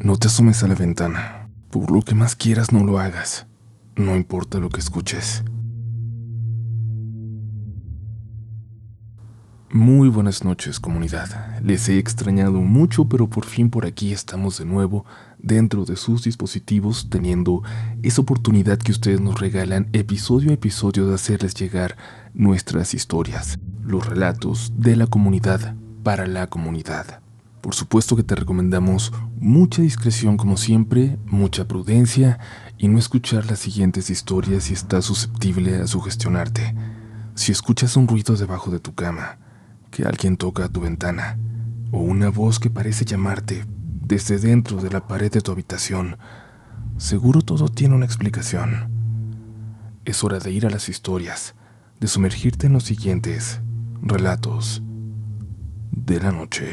No te asomes a la ventana. Por lo que más quieras, no lo hagas. No importa lo que escuches. Muy buenas noches, comunidad. Les he extrañado mucho, pero por fin por aquí estamos de nuevo dentro de sus dispositivos, teniendo esa oportunidad que ustedes nos regalan episodio a episodio de hacerles llegar nuestras historias, los relatos de la comunidad para la comunidad. Por supuesto que te recomendamos mucha discreción como siempre, mucha prudencia y no escuchar las siguientes historias si estás susceptible a sugestionarte. Si escuchas un ruido debajo de tu cama, que alguien toca a tu ventana, o una voz que parece llamarte desde dentro de la pared de tu habitación, seguro todo tiene una explicación. Es hora de ir a las historias, de sumergirte en los siguientes relatos de la noche.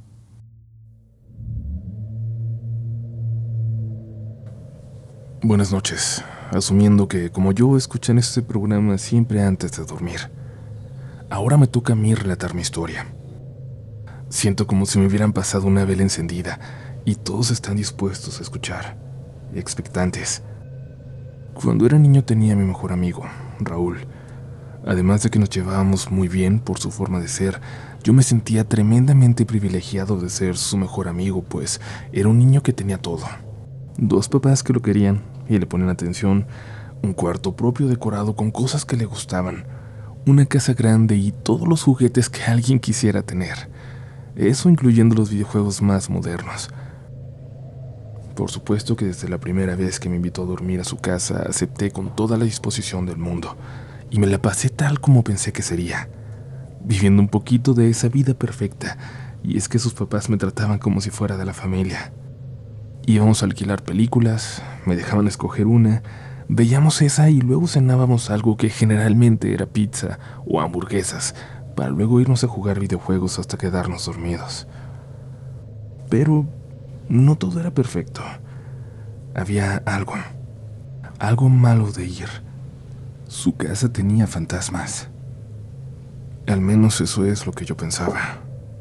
Buenas noches, asumiendo que como yo escuchan este programa siempre antes de dormir. Ahora me toca a mí relatar mi historia. Siento como si me hubieran pasado una vela encendida y todos están dispuestos a escuchar, expectantes. Cuando era niño tenía a mi mejor amigo, Raúl. Además de que nos llevábamos muy bien por su forma de ser, yo me sentía tremendamente privilegiado de ser su mejor amigo, pues era un niño que tenía todo. 2 papás que lo querían y le ponían atención, un cuarto propio decorado con cosas que le gustaban, una casa grande y todos los juguetes que alguien quisiera tener. Eso incluyendo los videojuegos más modernos. Por supuesto que desde la primera vez que me invitó a dormir a su casa, acepté con toda la disposición del mundo, y me la pasé tal como pensé que sería, viviendo un poquito de esa vida perfecta, y es que sus papás me trataban como si fuera de la familia. Íbamos a alquilar películas, me dejaban escoger una, veíamos esa y luego cenábamos algo que generalmente era pizza o hamburguesas, para luego irnos a jugar videojuegos hasta quedarnos dormidos. Pero no todo era perfecto. Había algo malo de ir. Su casa tenía fantasmas. Al menos eso es lo que yo pensaba.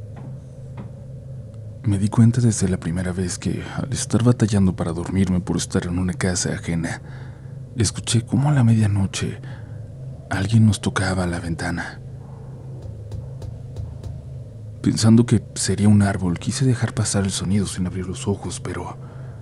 Me di cuenta desde la primera vez que, al estar batallando para dormirme por estar en una casa ajena, escuché cómo a la medianoche alguien nos tocaba a la ventana. Pensando que sería un árbol, quise dejar pasar el sonido sin abrir los ojos, pero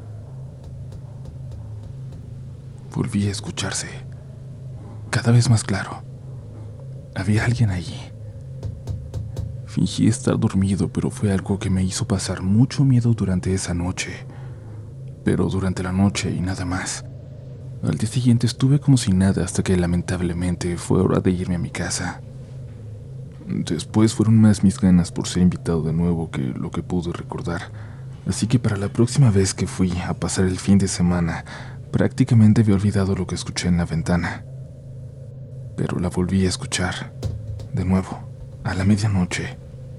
volví a escucharse, cada vez más claro. Había alguien allí. Fingí estar dormido, pero fue algo que me hizo pasar mucho miedo durante esa noche. Pero durante la noche y nada más. Al día siguiente estuve como si nada hasta que lamentablemente fue hora de irme a mi casa. Después fueron más mis ganas por ser invitado de nuevo que lo que pude recordar. Así que para la próxima vez que fui a pasar el fin de semana, prácticamente había olvidado lo que escuché en la ventana. Pero la volví a escuchar, de nuevo, a la medianoche.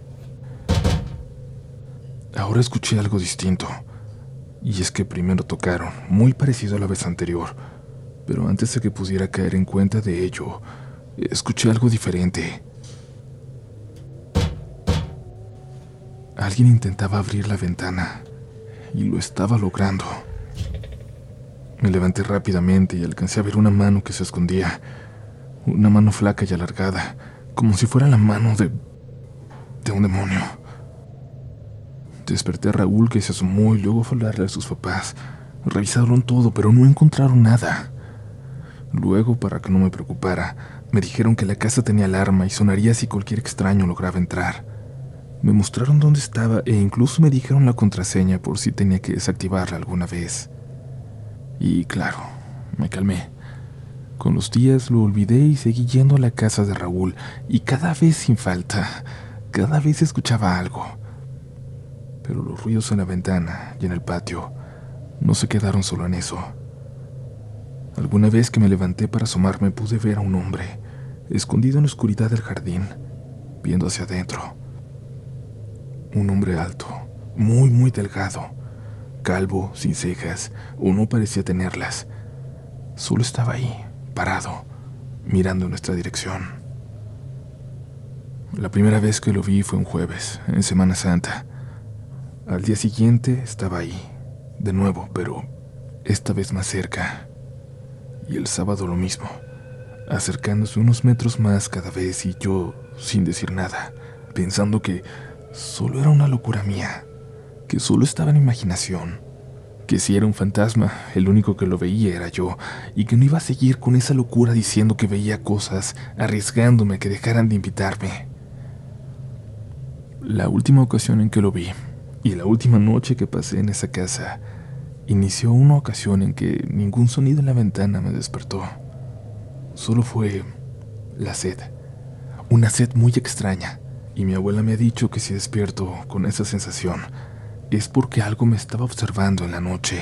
Ahora escuché algo distinto, y es que primero tocaron, muy parecido a la vez anterior, pero antes de que pudiera caer en cuenta de ello, escuché algo diferente. Alguien intentaba abrir la ventana, y lo estaba logrando. Me levanté rápidamente y alcancé a ver una mano que se escondía, una mano flaca y alargada, como si fuera la mano de un demonio. Desperté a Raúl, que se asomó, y luego fue a hablarle a sus papás. Revisaron todo, pero no encontraron nada. Luego, para que no me preocupara, me dijeron que la casa tenía alarma y sonaría si cualquier extraño lograba entrar. Me mostraron dónde estaba e incluso me dijeron la contraseña por si tenía que desactivarla alguna vez. Y claro, me calmé. Con los días lo olvidé y seguí yendo a la casa de Raúl, y cada vez sin falta, cada vez escuchaba algo. Pero los ruidos en la ventana y en el patio no se quedaron solo en eso. Alguna vez que me levanté para asomarme pude ver a un hombre, escondido en la oscuridad del jardín, viendo hacia adentro. Un hombre alto, muy delgado, calvo, sin cejas, o no parecía tenerlas. Solo estaba ahí, parado, mirando en nuestra dirección. La primera vez que lo vi fue un jueves, en Semana Santa. Al día siguiente estaba ahí, de nuevo, pero esta vez más cerca. Y el sábado lo mismo, acercándose unos metros más cada vez y yo sin decir nada, pensando que solo era una locura mía, que solo estaba en imaginación, que si era un fantasma, el único que lo veía era yo, y que no iba a seguir con esa locura diciendo que veía cosas, arriesgándome a que dejaran de invitarme. La última ocasión en que lo vi, y la última noche que pasé en esa casa, inició una ocasión en que ningún sonido en la ventana me despertó. Solo fue la sed, una sed muy extraña, y mi abuela me ha dicho que si despierto con esa sensación es porque algo me estaba observando en la noche.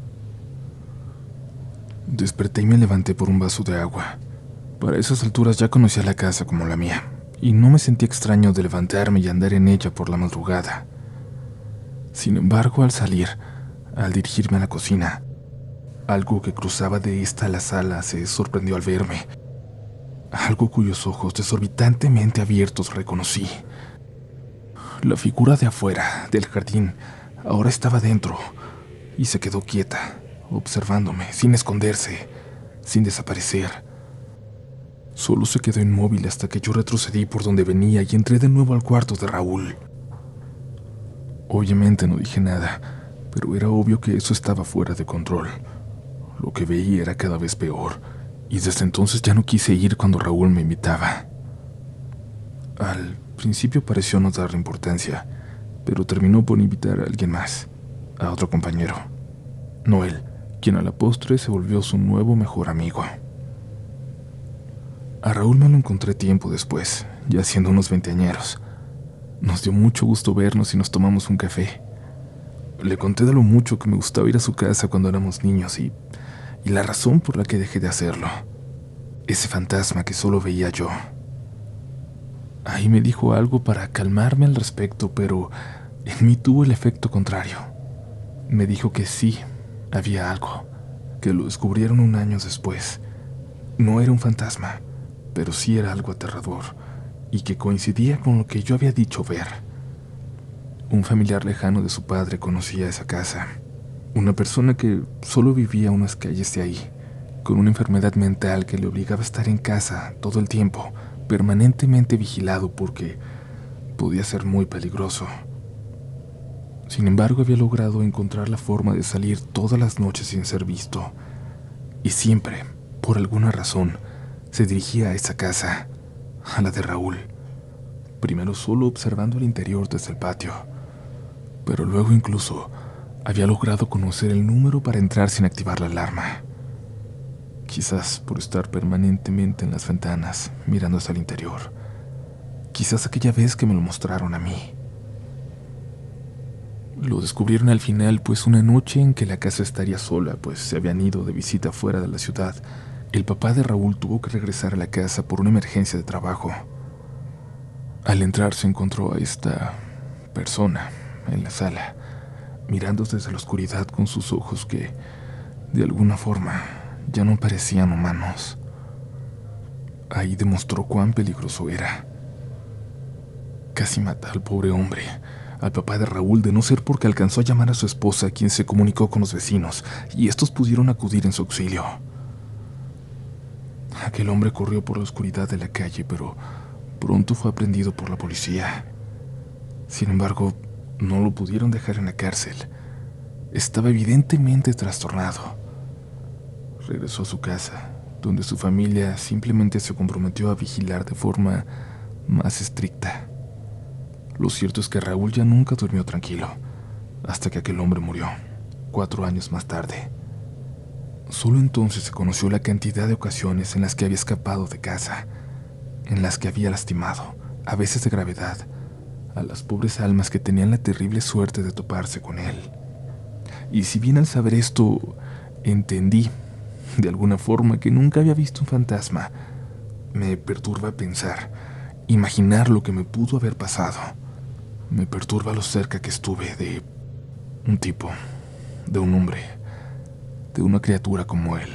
Desperté y me levanté por un vaso de agua. Para esas alturas ya conocía la casa como la mía, y no me sentía extraño de levantarme y andar en ella por la madrugada. Sin embargo, al salir, al dirigirme a la cocina, algo que cruzaba de esta a la sala se sorprendió al verme. Algo cuyos ojos desorbitantemente abiertos reconocí. La figura de afuera, del jardín, ahora estaba dentro y se quedó quieta, observándome, sin esconderse, sin desaparecer. Solo se quedó inmóvil hasta que yo retrocedí por donde venía y entré de nuevo al cuarto de Raúl. Obviamente no dije nada, pero era obvio que eso estaba fuera de control. Lo que veía era cada vez peor, y desde entonces ya no quise ir cuando Raúl me invitaba. Al principio pareció no darle importancia, pero terminó por invitar a alguien más, a otro compañero, Noel, quien a la postre se volvió su nuevo mejor amigo. A Raúl me lo encontré tiempo después, ya siendo unos veinteañeros. Nos dio mucho gusto vernos y nos tomamos un café. Le conté de lo mucho que me gustaba ir a su casa cuando éramos niños y la razón por la que dejé de hacerlo. Ese fantasma que solo veía yo. Ahí me dijo algo para calmarme al respecto, pero en mí tuvo el efecto contrario. Me dijo que sí, había algo, que lo descubrieron un año después. No era un fantasma, pero sí era algo aterrador, y que coincidía con lo que yo había dicho ver. Un familiar lejano de su padre conocía esa casa. Una persona que solo vivía unas calles de ahí, con una enfermedad mental que le obligaba a estar en casa todo el tiempo, permanentemente vigilado porque podía ser muy peligroso. Sin embargo, había logrado encontrar la forma de salir todas las noches sin ser visto, y siempre, por alguna razón, se dirigía a esa casa, a la de Raúl, primero solo observando el interior desde el patio, pero luego incluso había logrado conocer el número para entrar sin activar la alarma. Quizás por estar permanentemente en las ventanas, mirando hacia el interior. Quizás aquella vez que me lo mostraron a mí. Lo descubrieron al final, pues una noche en que la casa estaría sola, pues se habían ido de visita fuera de la ciudad, el papá de Raúl tuvo que regresar a la casa por una emergencia de trabajo. Al entrar se encontró a esta persona en la sala, mirando desde la oscuridad con sus ojos que, de alguna forma, ya no parecían humanos. Ahí demostró cuán peligroso era. Casi mata al pobre hombre, al papá de Raúl, de no ser porque alcanzó a llamar a su esposa, quien se comunicó con los vecinos, y estos pudieron acudir en su auxilio. Aquel hombre corrió por la oscuridad de la calle, pero pronto fue aprehendido por la policía. Sin embargo, no lo pudieron dejar en la cárcel. Estaba evidentemente trastornado. Regresó a su casa, donde su familia simplemente se comprometió a vigilar de forma más estricta. Lo cierto es que Raúl ya nunca durmió tranquilo, hasta que aquel hombre murió, 4 años más tarde. Solo entonces se conoció la cantidad de ocasiones en las que había escapado de casa, en las que había lastimado, a veces de gravedad, a las pobres almas que tenían la terrible suerte de toparse con él. Y si bien al saber esto, entendí, de alguna forma, que nunca había visto un fantasma, me perturba pensar, imaginar lo que me pudo haber pasado. Me perturba lo cerca que estuve de un tipo, de un hombre, de una criatura como él.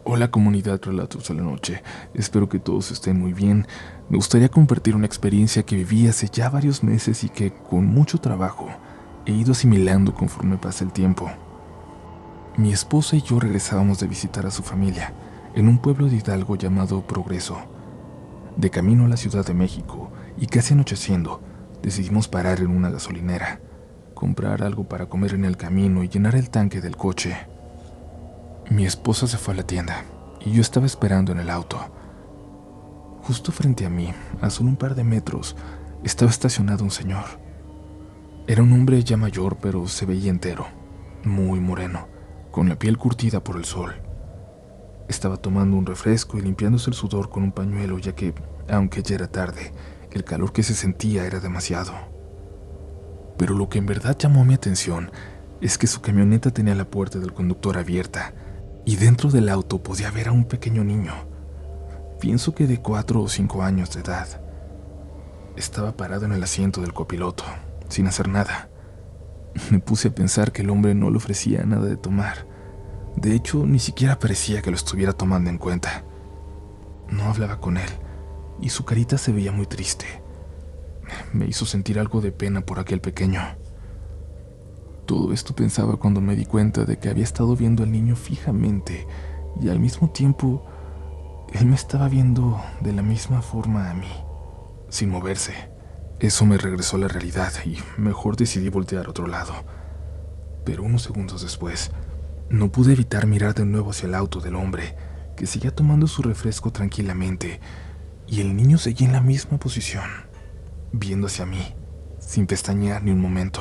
Hola comunidad Relatos de la Noche, espero que todos estén muy bien. Me gustaría compartir una experiencia que viví hace ya varios meses y que con mucho trabajo he ido asimilando conforme pasa el tiempo. Mi esposa y yo regresábamos de visitar a su familia en un pueblo de Hidalgo llamado Progreso. De camino a la Ciudad de México y casi anocheciendo, decidimos parar en una gasolinera, comprar algo para comer en el camino y llenar el tanque del coche. Mi esposa se fue a la tienda y yo estaba esperando en el auto. Justo frente a mí, a solo un par de metros, estaba estacionado un señor. Era un hombre ya mayor, pero se veía entero, muy moreno, con la piel curtida por el sol. Estaba tomando un refresco y limpiándose el sudor con un pañuelo, ya que, aunque ya era tarde, el calor que se sentía era demasiado. Pero lo que en verdad llamó mi atención es que su camioneta tenía la puerta del conductor abierta y dentro del auto podía ver a un pequeño niño. Pienso que de 4 o 5 años de edad. Estaba parado en el asiento del copiloto, sin hacer nada. Me puse a pensar que el hombre no le ofrecía nada de tomar. De hecho, ni siquiera parecía que lo estuviera tomando en cuenta. No hablaba con él, y su carita se veía muy triste. Me hizo sentir algo de pena por aquel pequeño. Todo esto pensaba cuando me di cuenta de que había estado viendo al niño fijamente y al mismo tiempo él me estaba viendo de la misma forma a mí, sin moverse. Eso me regresó a la realidad y mejor decidí voltear a otro lado. Pero unos segundos después, no pude evitar mirar de nuevo hacia el auto del hombre, que seguía tomando su refresco tranquilamente, y el niño seguía en la misma posición, viendo hacia mí, sin pestañear ni un momento.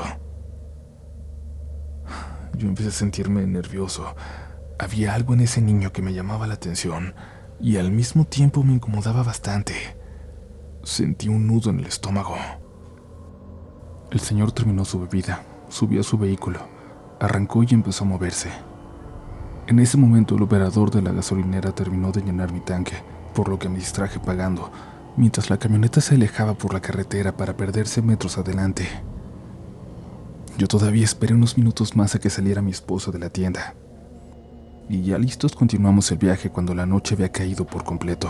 Yo empecé a sentirme nervioso. Había algo en ese niño que me llamaba la atención y al mismo tiempo me incomodaba bastante. Sentí un nudo en el estómago. El señor terminó su bebida, subió a su vehículo, arrancó y empezó a moverse. En ese momento el operador de la gasolinera terminó de llenar mi tanque, por lo que me distraje pagando, mientras la camioneta se alejaba por la carretera para perderse metros adelante. Yo todavía esperé unos minutos más a que saliera mi esposa de la tienda. Y ya listos continuamos el viaje cuando la noche había caído por completo.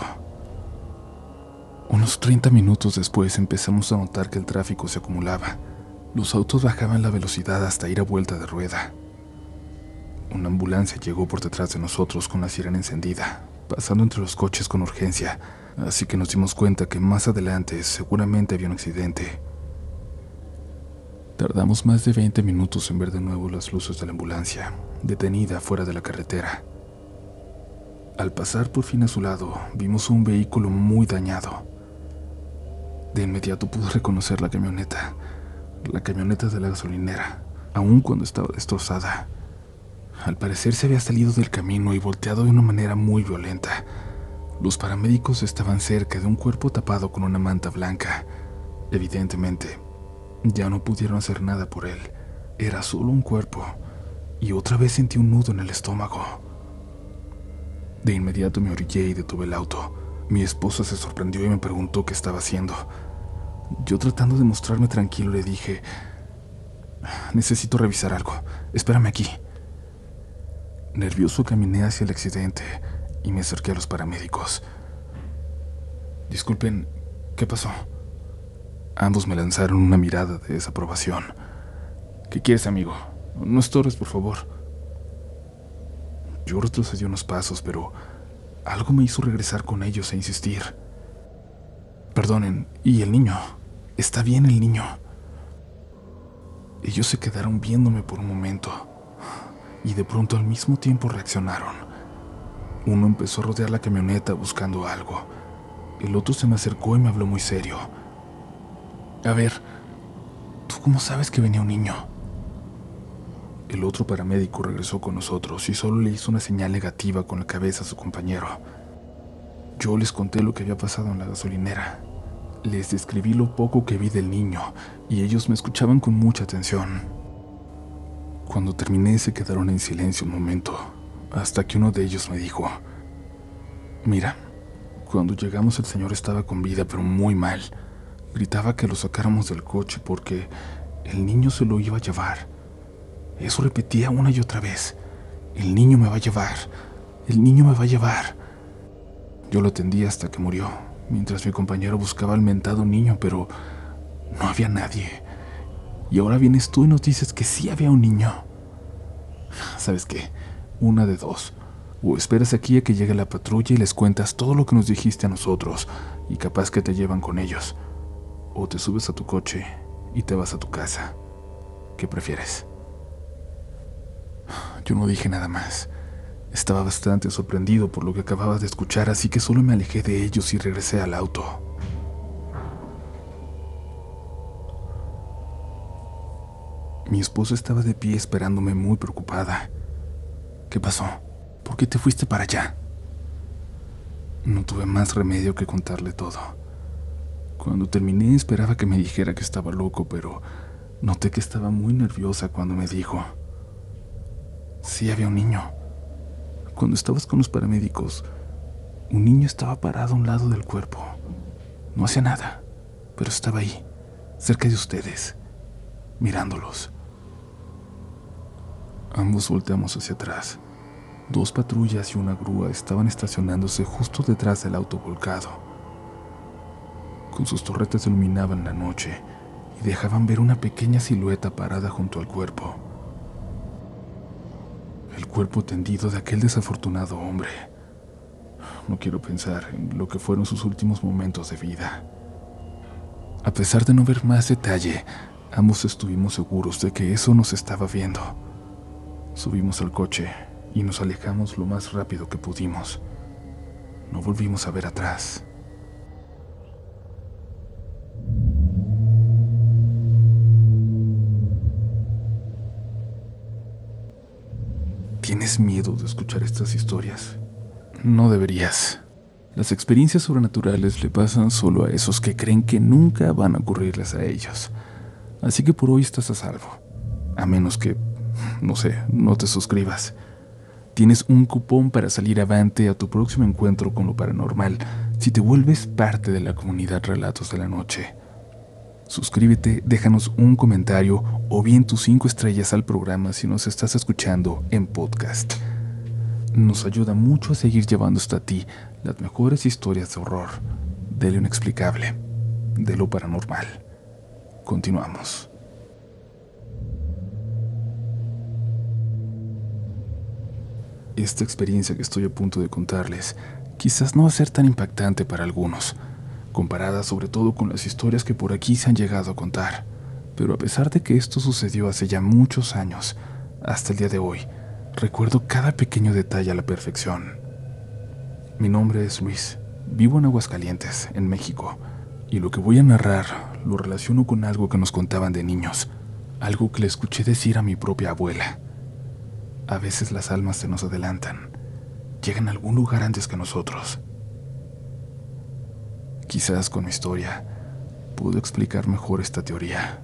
Unos 30 minutos después empezamos a notar que el tráfico se acumulaba. Los autos bajaban la velocidad hasta ir a vuelta de rueda. Una ambulancia llegó por detrás de nosotros con la sirena encendida, pasando entre los coches con urgencia, así que nos dimos cuenta que más adelante seguramente había un accidente. Tardamos más de 20 minutos en ver de nuevo las luces de la ambulancia, detenida fuera de la carretera. Al pasar por fin a su lado, vimos un vehículo muy dañado. De inmediato pude reconocer la camioneta de la gasolinera, aun cuando estaba destrozada. Al parecer se había salido del camino y volteado de una manera muy violenta. Los paramédicos estaban cerca de un cuerpo tapado con una manta blanca. Evidentemente, ya no pudieron hacer nada por él. Era solo un cuerpo, y otra vez sentí un nudo en el estómago. De inmediato me orillé y detuve el auto. Mi esposa se sorprendió y me preguntó qué estaba haciendo. Yo, tratando de mostrarme tranquilo, le dije: necesito revisar algo, espérame aquí. Nervioso caminé hacia el accidente y me acerqué a los paramédicos. Disculpen, ¿qué pasó? Ambos me lanzaron una mirada de desaprobación. ¿Qué quieres, amigo? No estorbes, por favor. Yo retrocedí unos pasos, pero algo me hizo regresar con ellos e insistir. Perdonen, ¿y el niño? ¿Está bien el niño? Ellos se quedaron viéndome por un momento, y de pronto al mismo tiempo reaccionaron. Uno empezó a rodear la camioneta buscando algo. El otro se me acercó y me habló muy serio. A ver, ¿tú cómo sabes que venía un niño? El otro paramédico regresó con nosotros y solo le hizo una señal negativa con la cabeza a su compañero. Yo les conté lo que había pasado en la gasolinera. Les describí lo poco que vi del niño y ellos me escuchaban con mucha atención. Cuando terminé se quedaron en silencio un momento, hasta que uno de ellos me dijo: mira, cuando llegamos el señor estaba con vida pero muy mal. Gritaba que lo sacáramos del coche porque el niño se lo iba a llevar. Eso repetía una y otra vez: el niño me va a llevar, El niño me va a llevar. Yo lo atendí hasta que murió, mientras mi compañero buscaba al mentado niño, pero no había nadie. Y ahora vienes tú y nos dices que sí había un niño. ¿Sabes qué? Una de dos. O esperas aquí a que llegue la patrulla y les cuentas todo lo que nos dijiste a nosotros, y capaz que te llevan con ellos. O te subes a tu coche y te vas a tu casa. ¿Qué prefieres? Yo no dije nada más. Estaba bastante sorprendido por lo que acababa de escuchar, así que solo me alejé de ellos y regresé al auto. Mi esposa estaba de pie esperándome muy preocupada. ¿Qué pasó? ¿Por qué te fuiste para allá? No tuve más remedio que contarle todo. Cuando terminé esperaba que me dijera que estaba loco, pero noté que estaba muy nerviosa cuando me dijo: sí había un niño. Cuando estabas con los paramédicos, un niño estaba parado a un lado del cuerpo. No hacía nada, pero estaba ahí, cerca de ustedes, mirándolos. Ambos volteamos hacia atrás. 2 patrullas y una grúa estaban estacionándose justo detrás del auto volcado. Con sus torretas iluminaban la noche y dejaban ver una pequeña silueta parada junto al cuerpo. El cuerpo tendido de aquel desafortunado hombre. No quiero pensar en lo que fueron sus últimos momentos de vida. A pesar de no ver más detalle, ambos estuvimos seguros de que eso nos estaba viendo. Subimos al coche y nos alejamos lo más rápido que pudimos. No volvimos a ver atrás. ¿Tienes miedo de escuchar estas historias? No deberías. Las experiencias sobrenaturales le pasan solo a esos que creen que nunca van a ocurrirles a ellos. Así que por hoy estás a salvo. A menos que, no sé, no te suscribas. Tienes un cupón para salir avante a tu próximo encuentro con lo paranormal si te vuelves parte de la comunidad Relatos de la Noche. Suscríbete, déjanos un comentario o bien tus 5 estrellas al programa si nos estás escuchando en podcast. Nos ayuda mucho a seguir llevando hasta ti las mejores historias de horror, de lo inexplicable, de lo paranormal. Continuamos. Esta experiencia que estoy a punto de contarles quizás no va a ser tan impactante para algunos, comparada sobre todo con las historias que por aquí se han llegado a contar. Pero a pesar de que esto sucedió hace ya muchos años, hasta el día de hoy, recuerdo cada pequeño detalle a la perfección. Mi nombre es Luis, vivo en Aguascalientes, en México, y lo que voy a narrar lo relaciono con algo que nos contaban de niños, algo que le escuché decir a mi propia abuela. A veces las almas se nos adelantan, llegan a algún lugar antes que nosotros. Quizás con mi historia puedo explicar mejor esta teoría.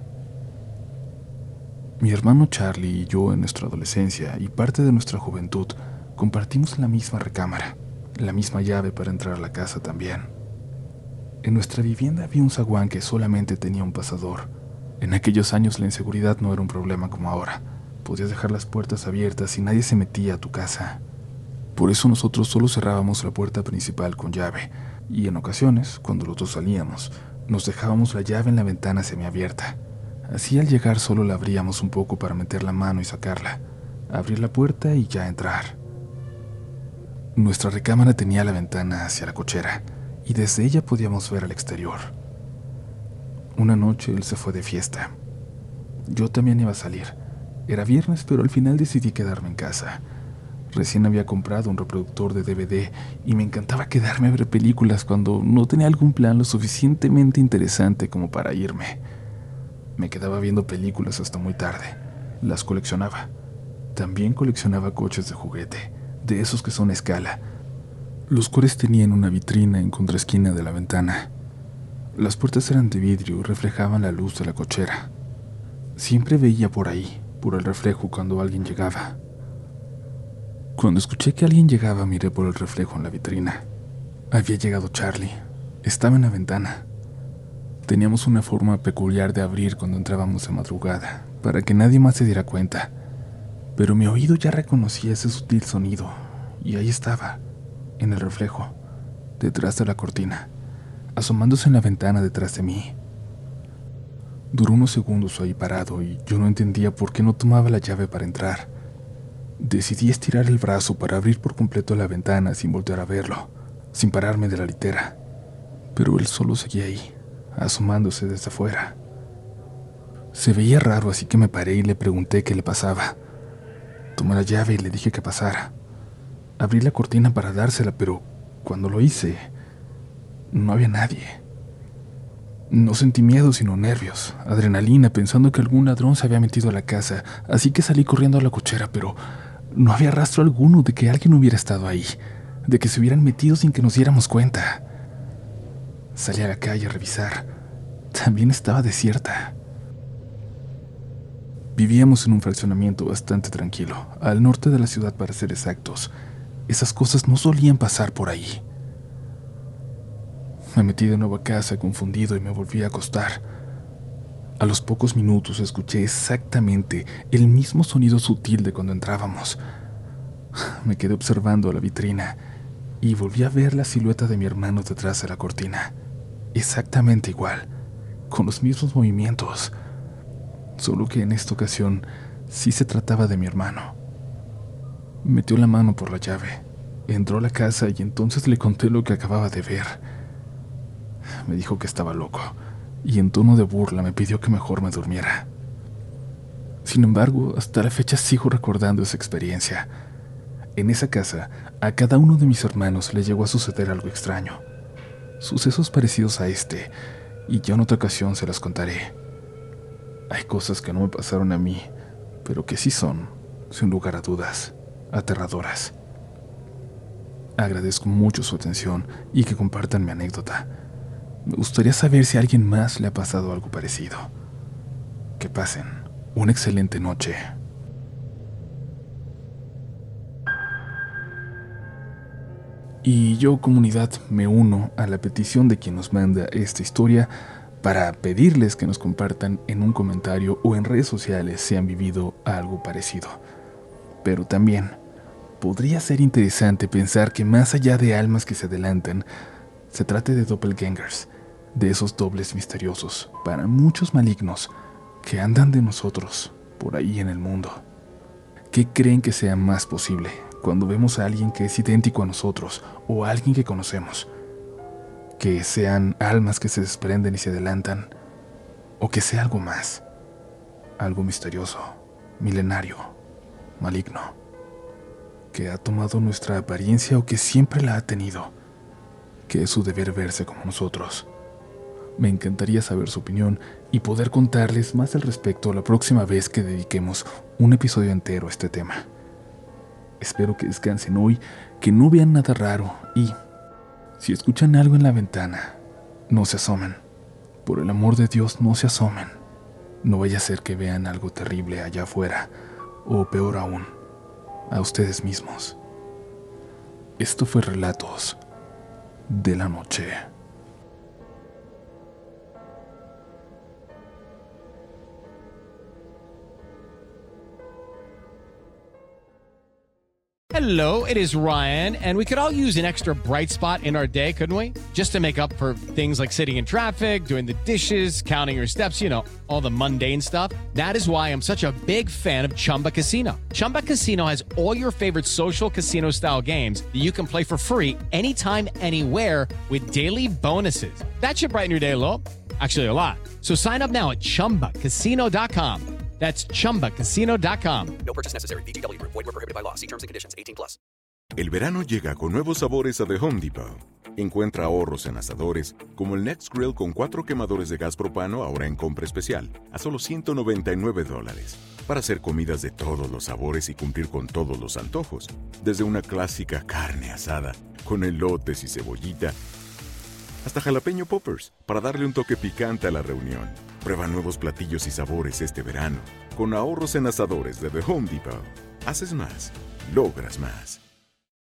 Mi hermano Charlie y yo en nuestra adolescencia y parte de nuestra juventud compartimos la misma recámara, la misma llave para entrar a la casa también. En nuestra vivienda había un zaguán que solamente tenía un pasador. En aquellos años la inseguridad no era un problema como ahora. Podías dejar las puertas abiertas y nadie se metía a tu casa. Por eso nosotros solo cerrábamos la puerta principal con llave, y en ocasiones, cuando los dos salíamos, nos dejábamos la llave en la ventana semiabierta. Así al llegar solo la abríamos un poco para meter la mano y sacarla, abrir la puerta y ya entrar. Nuestra recámara tenía la ventana hacia la cochera, y desde ella podíamos ver al exterior. Una noche él se fue de fiesta. Yo también iba a salir. Era viernes, pero al final decidí quedarme en casa. Recién había comprado un reproductor de DVD y me encantaba quedarme a ver películas cuando no tenía algún plan lo suficientemente interesante como para irme. Me quedaba viendo películas hasta muy tarde. Las coleccionaba. También coleccionaba coches de juguete, de esos que son a escala, los cuales tenían una vitrina en contraesquina de la ventana. Las puertas eran de vidrio y reflejaban la luz de la cochera. Siempre veía por ahí, por el reflejo, cuando alguien llegaba. Cuando escuché que alguien llegaba, miré por el reflejo en la vitrina. Había llegado Charlie. Estaba en la ventana. Teníamos una forma peculiar de abrir cuando entrábamos de madrugada, para que nadie más se diera cuenta. Pero mi oído ya reconocía ese sutil sonido, y ahí estaba, en el reflejo, detrás de la cortina, asomándose en la ventana detrás de mí. Duró unos segundos ahí parado y yo no entendía por qué no tomaba la llave para entrar. Decidí estirar el brazo para abrir por completo la ventana sin voltear a verlo, sin pararme de la litera, pero él solo seguía ahí, asomándose desde afuera. Se veía raro, así que me paré y le pregunté qué le pasaba. Tomé la llave y le dije que pasara. Abrí la cortina para dársela, pero cuando lo hice, no había nadie. No sentí miedo, sino nervios, adrenalina, pensando que algún ladrón se había metido a la casa, así que salí corriendo a la cochera, pero no había rastro alguno de que alguien hubiera estado ahí, de que se hubieran metido sin que nos diéramos cuenta. Salí a la calle a revisar. También estaba desierta. Vivíamos en un fraccionamiento bastante tranquilo, al norte de la ciudad para ser exactos. Esas cosas no solían pasar por ahí. Me metí de nuevo a casa confundido y me volví a acostar. A los pocos minutos escuché exactamente el mismo sonido sutil de cuando entrábamos. Me quedé observando la vitrina y volví a ver la silueta de mi hermano detrás de la cortina. Exactamente igual, con los mismos movimientos. Solo que en esta ocasión sí se trataba de mi hermano. Metió la mano por la llave, entró a la casa y entonces le conté lo que acababa de ver. Me dijo que estaba loco y en tono de burla me pidió que mejor me durmiera. Sin embargo, hasta la fecha sigo recordando esa experiencia. En esa casa, a cada uno de mis hermanos le llegó a suceder algo extraño. Sucesos parecidos a este, y yo en otra ocasión se las contaré. Hay cosas que no me pasaron a mí, pero que sí son, sin lugar a dudas, aterradoras. Agradezco mucho su atención y que compartan mi anécdota. Me gustaría saber si a alguien más le ha pasado algo parecido. Que pasen una excelente noche. Y yo, comunidad, me uno a la petición de quien nos manda esta historia para pedirles que nos compartan en un comentario o en redes sociales si han vivido algo parecido. Pero también podría ser interesante pensar que más allá de almas que se adelantan, se trate de doppelgangers, de esos dobles misteriosos, para muchos malignos, que andan de nosotros por ahí en el mundo. ¿Qué creen que sea más posible cuando vemos a alguien que es idéntico a nosotros o a alguien que conocemos? ¿Que sean almas que se desprenden y se adelantan? ¿O que sea algo más? Algo misterioso, milenario, maligno, que ha tomado nuestra apariencia o que siempre la ha tenido, que es su deber verse como nosotros. Me encantaría saber su opinión y poder contarles más al respecto la próxima vez que dediquemos un episodio entero a este tema. Espero que descansen hoy, que no vean nada raro y, si escuchan algo en la ventana, no se asomen. Por el amor de Dios, no se asomen. No vaya a ser que vean algo terrible allá afuera, o peor aún, a ustedes mismos. Esto fue Relatos de la Noche. Hello, it is Ryan, and we could all use an extra bright spot in our day, couldn't we? Just to make up for things like sitting in traffic, doing the dishes, counting your steps, you know, all the mundane stuff. That is why I'm such a big fan of Chumba Casino. Chumba Casino has all your favorite social casino-style games that you can play for free anytime, anywhere with daily bonuses. That should brighten your day a little. Actually, a lot. So sign up now at ChumbaCasino.com. That's ChumbaCasino.com. No purchase necessary. VGW Group. Void where prohibited by law. See terms and conditions. 18+. El verano llega con nuevos sabores a The Home Depot. Encuentra ahorros en asadores, como el Next Grill con 4 quemadores de gas propano ahora en compra especial, a solo $199. Para hacer comidas de todos los sabores y cumplir con todos los antojos. Desde una clásica carne asada, con elotes y cebollita, hasta jalapeño poppers, para darle un toque picante a la reunión. Prueba nuevos platillos y sabores este verano. Con ahorros en asadores de The Home Depot. Haces más, logras más.